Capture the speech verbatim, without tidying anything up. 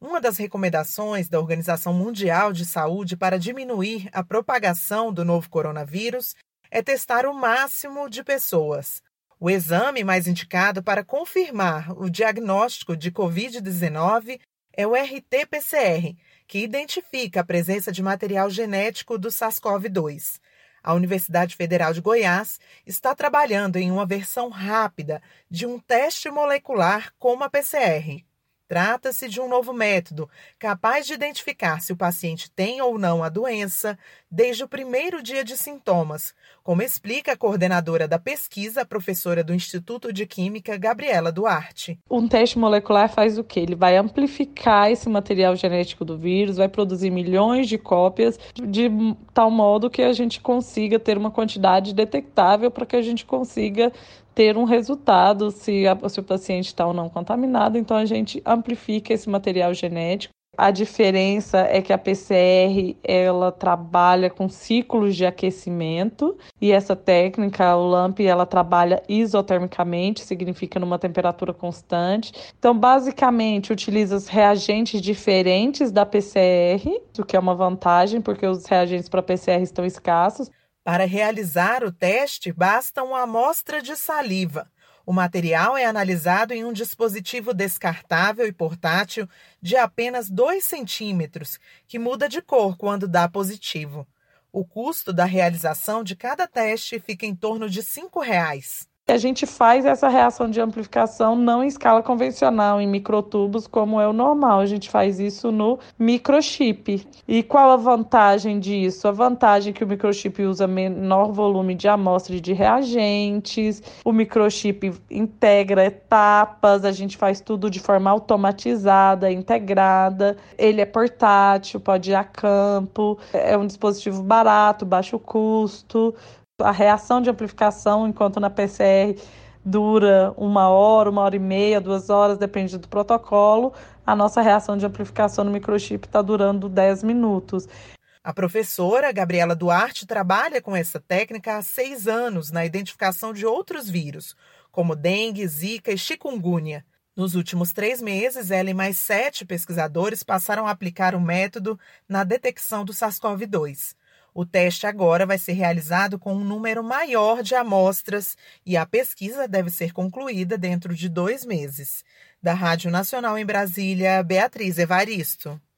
Uma das recomendações da Organização Mundial de Saúde para diminuir a propagação do novo coronavírus é testar o máximo de pessoas. O exame mais indicado para confirmar o diagnóstico de covid dezenove é o R T P C R, que identifica a presença de material genético do SARS-CoV dois. A Universidade Federal de Goiás está trabalhando em uma versão rápida de um teste molecular como a P C R. Trata-se de um novo método capaz de identificar se o paciente tem ou não a doença desde o primeiro dia de sintomas, como explica a coordenadora da pesquisa, professora do Instituto de Química, Gabriela Duarte. Um teste molecular faz o quê? Ele vai amplificar esse material genético do vírus, vai produzir milhões de cópias, de tal modo que a gente consiga ter uma quantidade detectável para que a gente consiga ter um resultado se, a, se o paciente está ou não contaminado. Então, a gente amplifica esse material genético. A diferença é que a P C R ela trabalha com ciclos de aquecimento e essa técnica, o LAMP, ela trabalha isotermicamente, significa numa temperatura constante. Então, basicamente, utiliza os reagentes diferentes da P C R, o que é uma vantagem, porque os reagentes para P C R estão escassos. Para realizar o teste, basta uma amostra de saliva. O material é analisado em um dispositivo descartável e portátil de apenas dois centímetros, que muda de cor quando dá positivo. O custo da realização de cada teste fica em torno de cinco reais. A gente faz essa reação de amplificação não em escala convencional, em microtubos, como é o normal. A gente faz isso no microchip. E qual a vantagem disso? A vantagem é que o microchip usa menor volume de amostra de reagentes, o microchip integra etapas, a gente faz tudo de forma automatizada, integrada. Ele é portátil, pode ir a campo, é um dispositivo barato, baixo custo. A reação de amplificação, enquanto na P C R dura uma hora, uma hora e meia, duas horas, depende do protocolo, a nossa reação de amplificação no microchip está durando dez minutos. A professora Gabriela Duarte trabalha com essa técnica há seis anos na identificação de outros vírus, como dengue, zika e chikungunya. Nos últimos três meses, ela e mais sete pesquisadores passaram a aplicar o método na detecção do SARS-CoV dois. O teste agora vai ser realizado com um número maior de amostras e a pesquisa deve ser concluída dentro de dois meses. Da Rádio Nacional em Brasília, Beatriz Evaristo.